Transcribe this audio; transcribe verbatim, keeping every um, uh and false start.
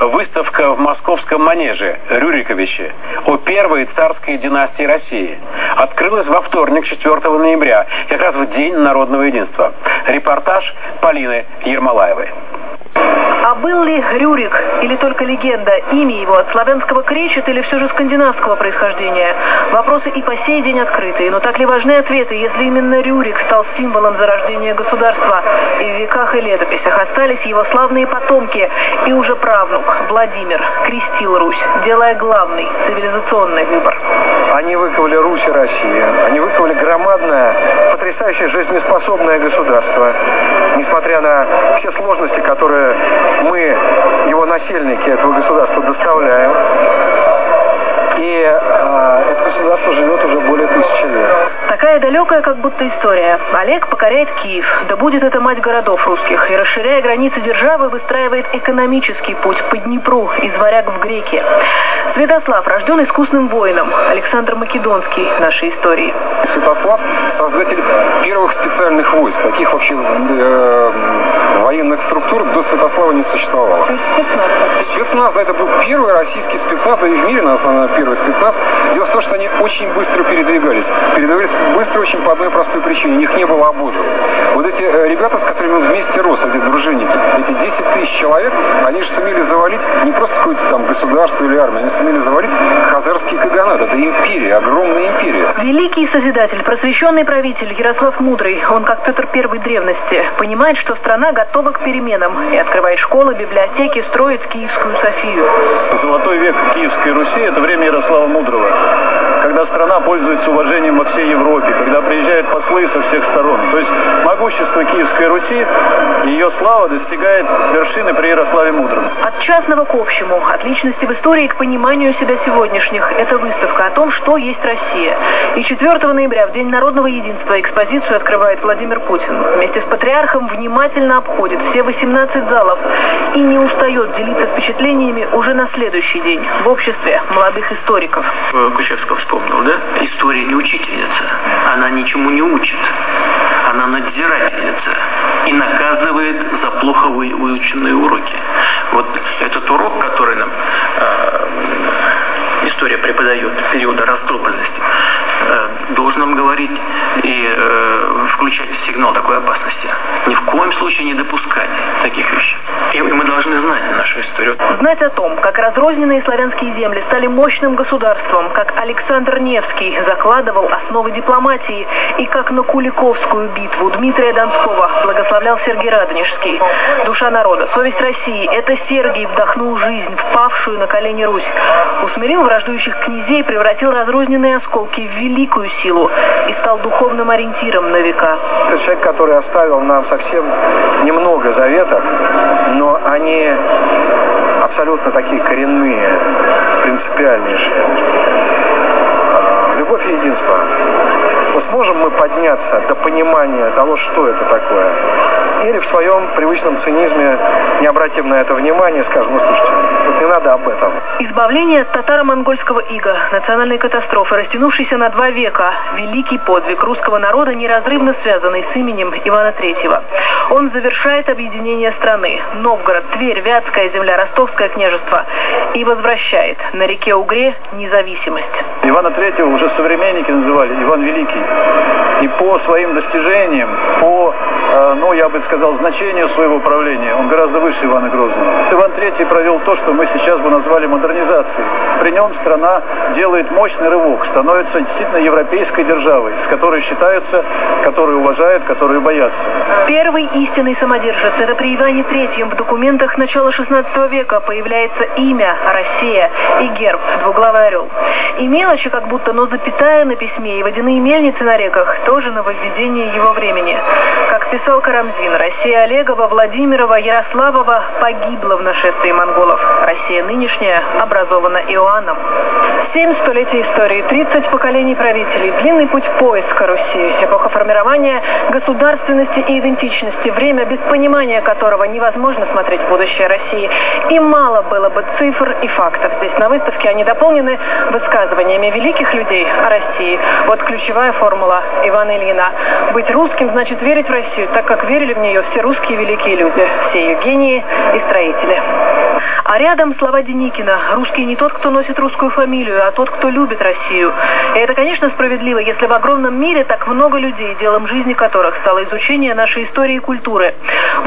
Выставка в московском манеже Рюриковичи о первой царской династии России открылась во вторник, четвёртого ноября, как раз в День народного единства. Репортаж Полины Ермолаевой. А был ли Рюрик или только легенда? Имя его от славянского кречет или все же скандинавского происхождения? Вопросы и по сей день открытые. Но так ли важны ответы, если именно Рюрик стал символом зарождения государства? И в веках и летописях остались его славные потомки. И уже правнук Владимир крестил Русь, делая главный цивилизационный выбор. Они выковали Русь и Россию. Они выковали громадное, потрясающее, жизнеспособное государство. Несмотря на все сложности, которые мы, его насельники этого государства, доставляем. И э, это государство живет уже более тысячи лет. Такая далекая, как будто история. Олег покоряет Киев, да будет это мать городов русских, и, расширяя границы державы, выстраивает экономический путь по Днепру, из варяг в греки. Святослав рожден искусным воином, Александр Македонский нашей истории. Святослав – создатель первых специальных войск. Таких вообще э, военных структур до Святослава не существовало. Спецназ. Спецназ, да, это был первый российский спецназ, да и в мире, на самом деле, первый спецназ. Дело в том, что они очень быстро передвигались. Передвигались быстро очень по одной простой причине. У них не было обозов. Вот эти э, ребята, с которыми он вместе рос, эти дружинники, эти десять тысяч человек, они же сумели завалить не просто какое-то там государство или армию, они сумели завалить хазарский каганат. Это империя, огромная империя. Великий Созидатель, просвещенный правитель Ярослав Мудрый, он как Петр Первый древности, понимает, что страна готова к переменам и открывает школы, библиотеки, строит Киевскую Софию. Золотой век Киевской Руси – это время Ярослава Мудрого, когда страна пользуется уважением во всей Европе, когда приезжают послы со всех сторон. То есть могущество Киевской Руси, ее слава достигает вершины при Ярославе Мудром. От частного к общему, от личности в истории к пониманию себя сегодняшних – это выставка о том, что есть Россия. И четвёртого ноября, в День народного единства, экспозицию открывает Владимир Путин. Вместе с патриархом внимательно обходит все восемнадцать залов и не устает делиться впечатлениями уже на следующий день в обществе молодых историков. Кучевского вспомнил, да? История не учительница. Она ничему не учит. Она надзирательница и наказывает за плохо выученные уроки. Вот этот урок, который нам э, история преподает периода раздробленности, э, должен нам говорить и э, включать сигнал такой опасности. Ни в коем случае не допускать таких вещей. И мы должны знать нашу историю. Знать о том, как разрозненные славянские земли стали мощным государством, как Александр Невский закладывал основы дипломатии и как на Куликовскую битву Дмитрия Донского благословлял Сергий Радонежский. Душа народа, совесть России – это Сергий вдохнул жизнь, впавшую на колени Русь. Усмирил враждующих князей, превратил разрозненные осколки в великую силу и стал духовным ориентиром на века. Это человек, который оставил нам совсем немного заветов, но они абсолютно такие коренные, принципиальнейшие. Любовь и единство. Вот сможем мы подняться до понимания того, что это такое? Или в своем привычном цинизме не обратим на это внимание, скажем, ну слушайте, вот не надо об этом. Избавление от татаро-монгольского ига, национальной катастрофы, растянувшейся на два века, великий подвиг русского народа, неразрывно связанный с именем Ивана Третьего. Он завершает объединение страны. Новгород, Тверь, Вятская земля, Ростовское княжество. И возвращает на реке Угре независимость. Ивана Третьего уже современники называли Иван Великий. И по своим достижениям, по, э, ну, я бы сказал, значению своего правления, он гораздо выше Ивана Грозного. Иван Третий провел то, что мы сейчас бы назвали модернизацией. При нем страна делает мощный рывок, становится действительно европейской державой, с которой считаются, которую уважают, которую боятся. Первый истинный самодержец – это при Иване Третьем в документах начала шестнадцатого века появляется имя Россия и герб двуглавый орел. И мелочи как будто, но запятая на письме и водяные мельницы на реках тоже нововведение его времени. Как писал Карамзин, Россия Олегова, Владимирова, Ярославова погибла в нашествии монголов. Россия нынешняя образована Иоанном. Семь столетий истории, тридцать поколений правителей, длинный путь поиска Руси, эпоха формирования государственности и идентичности, время, без понимания которого невозможно смотреть в будущее России. И мало было бы цифр и фактов. Здесь на выставке они дополнены высказываниями великих людей о России. Вот ключевая формула Ивана Ильина. Быть русским значит верить в Россию. Россию, так как верили в нее все русские великие люди, все ее гении и строители. А рядом слова Деникина: «Русский не тот, кто носит русскую фамилию, а тот, кто любит Россию». И это, конечно, справедливо, если в огромном мире так много людей, делом жизни которых стало изучение нашей истории и культуры.